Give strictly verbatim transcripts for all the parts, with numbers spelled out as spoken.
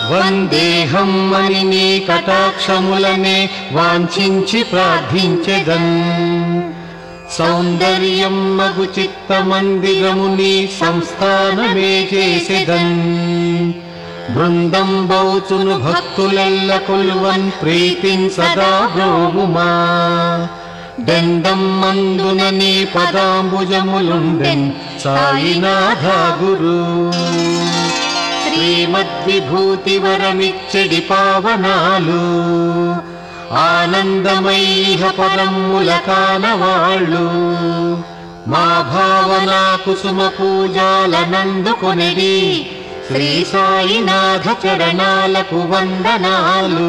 వందేహం అని నీ కటాక్షములనే వాంఛించి ప్రార్థించెదన్. సౌందర్యం మగు చిత్త మందిరముని సంస్థానమే చేసెదన్. బృందం బౌచును భక్తులెల్ల కొల్వన్ ప్రీతిన్ సదా బ్రోవుమా. దెందం మందున నీ పదాంబుజములుండెన్ సాయినాథ గురు. శ్రీమద్విభూతి వరమిచ్చడి పావనాలు ఆనందమైహ పరమ్ముల కానవాళ్ళు. మా భావన కుసుమ పూజాలనందుకొనిడి శ్రీ సాయినాథ చరణాలకు వందనాలు.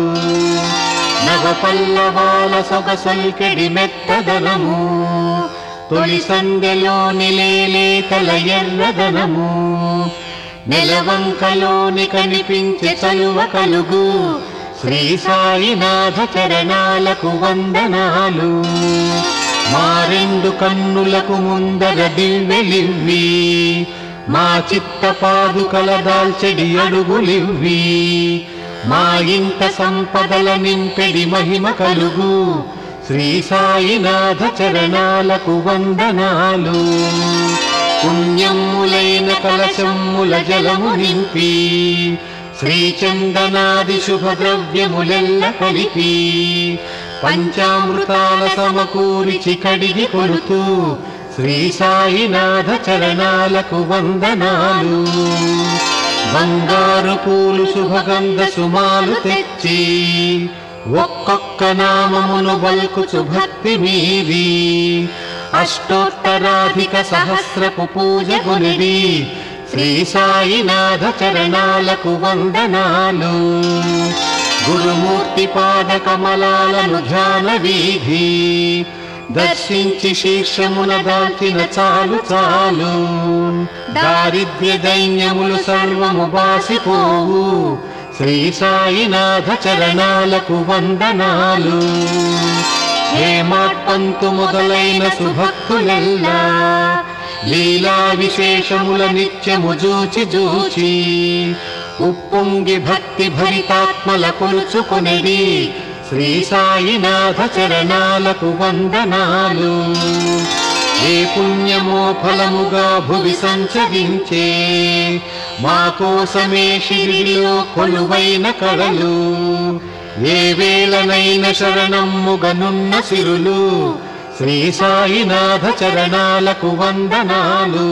నవ పల్లవాల సొగసొల్కెడి మెత్తదనము తొలి సంధ్యలోని లేలేతల ఎర్రదనము. నెలవంకలోని కనిపించే చలువ కలుగు శ్రీ సాయినాథ చరణాలకు వందనాలు. మా రెండు కన్నులకు ముందర దివ్వెలివ్వి మా చిత్త పాదుకల దాల్చెడి అడుగులివ్వి. మా ఇంట సంపదల నింపెడి మహిమ కలుగు శ్రీ సాయినాథ చరణాలకు వందనాలు. పుణ్యములైన కలశముల జలము నింపి శ్రీచందనాది శుభద్రవ్యములెల్ల కలిపి పంచామృతాల సమకూరిచి కడిగి కొడుతూ శ్రీ సాయినాథ చరణాలకు వందనాలు. బంగారు పూలు శుభగంధ సుమాలు తెచ్చి ఒక్కొక్క నామమును బల్కుచు భక్తి మీరి అష్టోత్తరాధిక సహస్రపు పూజ కొనిది శ్రీ సాయినాథ చరణాలకు వందనాలు. గురుమూర్తి పాద కమలాలను ధ్యాన వీధి దర్శించి శీర్షమున దాల్చిన చాలు చాలు. దారిద్ర్య దైన్యములు సర్వము బాసిపోవు శ్రీ సాయినాథ చరణాలకు వందనాలు. హేమాట్పంతు మొదలైన సుభక్తులెల్లా లీలా విశేషముల నిత్యము జూచి జూచి ఉప్పొంగి భక్తి భరితాత్మల కొలుచుకొనిది శ్రీ సాయినాథ చరణాలకు వందనాలు. ఏ పుణ్యమో ఫలముగా భువి సంచరించే మా కోసమే షిరిడిలో కొలువైన కళలు. ఏ వేళనైన శరణమ్ముగనున్న సిరులు శ్రీ సాయినాథ చరణాలకు వందనాలు.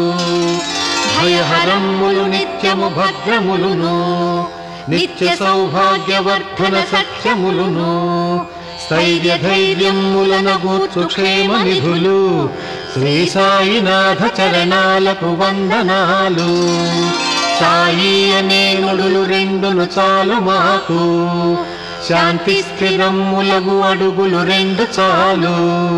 భయహరమ్ములు నిత్యము భద్రములును నిత్య సౌభాగ్యవర్ధన సత్యములును స్థైర్య ధైర్యములను గూర్చు క్షేమ నిధులు శ్రీ సాయినాథ చరణాలకు వందనాలు. సాయి అనే నుడులు రెండును చాలు మాకు శాంతి స్థిరమ్ములగు అడుగులు రెండు చాలు.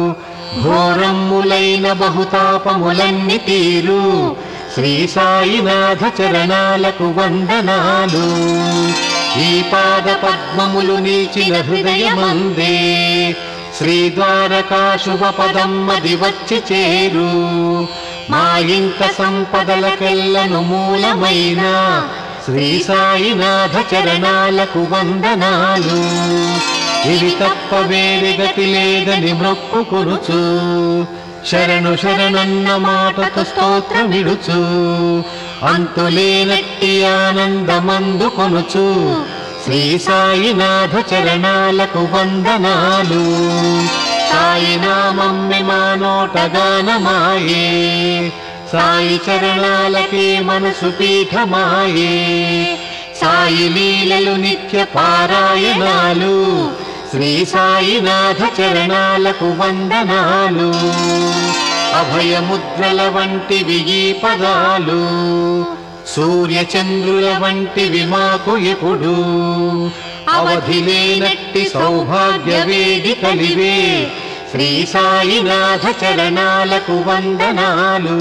ఘోరమ్ములైన బహుతాపములన్ని తీరు శ్రీ సాయినాథ చరణాలకు వందనాలు. ఈ పాద పద్మములు నీచిన హృదయమందే శ్రీ ద్వారకా శుభ పదమ్మది వచ్చి చేరు. మా ఇంట సంపదలకెల్లను మూలమైన శ్రీ సాయినాథ చరణాలకు వందనాలు. ఇవి తప్ప వేరే గతి లేదని మొక్కుకొనుచు శరణు శరణన్న మాటతో స్తోత్రమిడుచు అంతులేనట్టి ఆనందమందు కొనుచు శ్రీ సాయినాథ చరణాలకు వందనాలు. సాయి నామమ్మె మా నోట గానమాయే సాయి చరణాలకే మనసు పీఠమాయే. సాయి లీలలు నిత్య పారాయణాలు శ్రీ సాయినాథ చరణాలకు వందనాలు. అభయముద్రల వంటివి ఈ పదాలు సూర్యచంద్రుల వంటివి మాకు ఎప్పుడు అవధి లేనట్టి సౌభాగ్య వేదికలివే శ్రీ సాయినాథ చరణాలకు వందనాలు.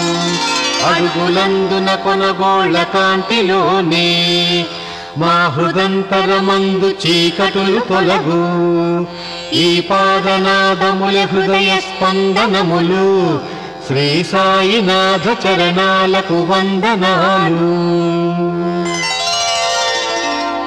అడుగులందున కొనగోళ్ల కాంతిలోనే మా హృదంతరమందు చీకటులు తొలగు. ఈ పాదనాదముల హృదయ స్పందనములు శ్రీ సాయినాథ చరణాలకు వందనాలు.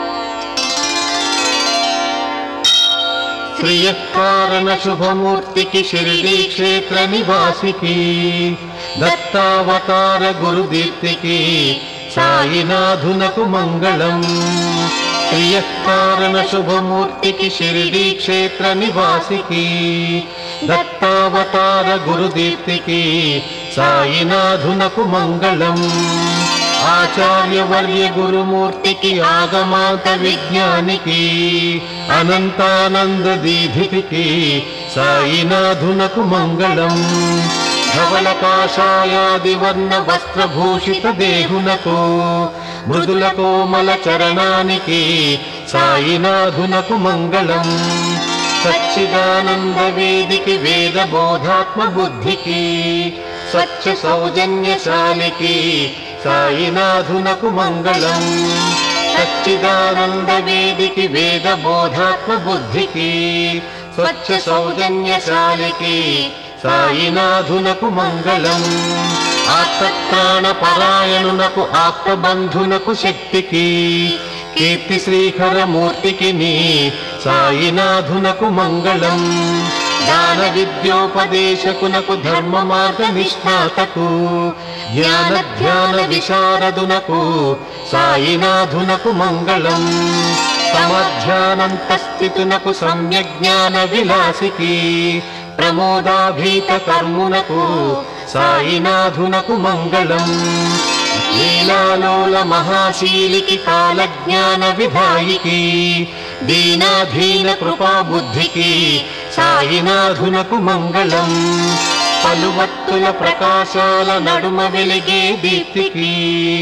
శ్రియకారణ శుభమూర్తికి షిరిడీ క్షేత్ర నివాసికి దత్తావతార గురుదీప్తికి సాయినాథునకు మంగళం. శ్రియకారణ శుభమూర్తికి షిరిడీ క్షేత్ర నివాసికి దత్తావతార గురుదీప్తికి సాయినాథునకు మంగళం. ఆచార్యవర్య గురుమూర్తికి ఆగమాంత విజ్ఞానికి అనంతానంద దీధికి సాయినాథునకు మంగళం. ధవళ కాషాయాది వర్ణ వస్త్రభూషిత దేహునకు మృదుల కోమల చరణానికి సాయినాథునకు మంగళం. సచ్చిదానంద వేదికి వేద బోధాత్మ బుద్ధికి స్వచ్ఛ సౌజన్యశాలికి సాయినాథునకు మంగళం. సచ్చిదానంద వేదికి వేద బోధాత్మ బుద్ధికి స్వచ్ఛ సౌజన్యశాలికి సాయినాథునకు మంగళం. ఆత్మత్రాణ పరాయణునకు ఆత్మబంధునకు శక్తికి కీర్తి శ్రీకర మూర్తికి సాయినాథునకు మంగళం. జ్ఞాన విద్యోపదేశకునకు ధర్మ మార్గ నిష్ణాతకు జ్ఞాన ధ్యాన విశారదునకు సాయినాథునకు మంగళం. సమధ్యానంత స్థితునకు సమ్యజ్ఞాన విలాసికి ప్రమోదాభీత కర్మునకు సాయినాథునకు మంగళం. లీలాలోల మహాశీలికి కాలజ్ఞాన విధాయికి దీనాధీన కృపా బుద్ధికి సాయినాథునకు మంగళం. పలువత్తుల ప్రకాశాల నడుమ వెలిగే దీప్తికి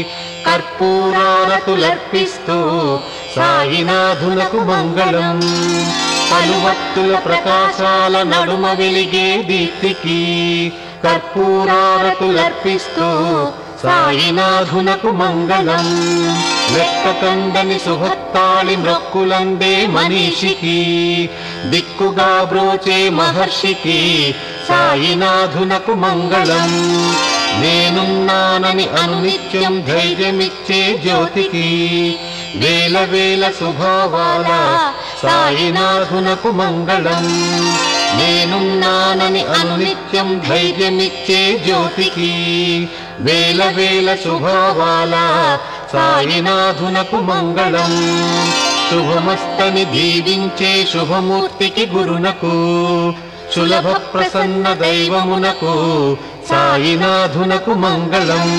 కర్పూరారతులర్పిస్తూ సాయినాథునకు మంగళం. పలువత్తుల ప్రకాశాల నడుమ వెలిగే దీప్తికి కర్పూరారతులర్పిస్తూ సాయినాథునకు మంగళం. లెక్కకందని సుహత్తాళి మ్రొక్కులందే మనీషికి దిక్కుగా బ్రోచే మహర్షికి సాయినాథునకు మంగళం. నేనున్నానని అనునిత్యం ధైర్యమిచ్చే జ్యోతికి వేల వేల శుభావాల సాయినాథునకు మంగళం. నేనున్నానని అనునిత్యం ధైర్యమిచ్చే జ్యోతికి వేల వేల శుభావాల సాయినాథునకు మంగళం. శుభమస్తని దీవించే శుభమూర్తికి గురునకు సులభ ప్రసన్న దైవమునకు సాయినాథునకు మంగళం.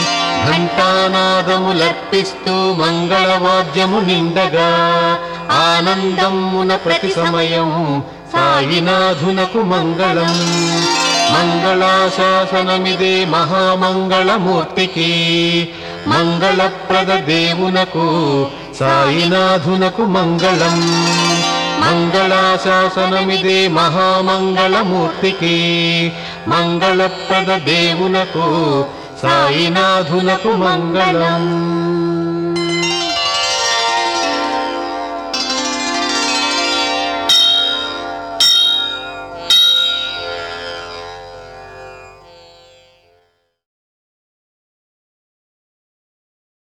ఘంటానాదములర్పిస్తూ మంగళవాద్యము నిండగా ఆనందమున ప్రతి సమయం సాయినాథునకు మంగళం. మంగళాశాసనమిదే మహామంగళమూర్తికి మంగళప్రద దేవునకు సాయినాథునకు మంగళం. మంగళాశాసనమిదే మహామంగళమూర్తికి మంగళప్రద దేవునకు సాయినాథునకు మంగళం.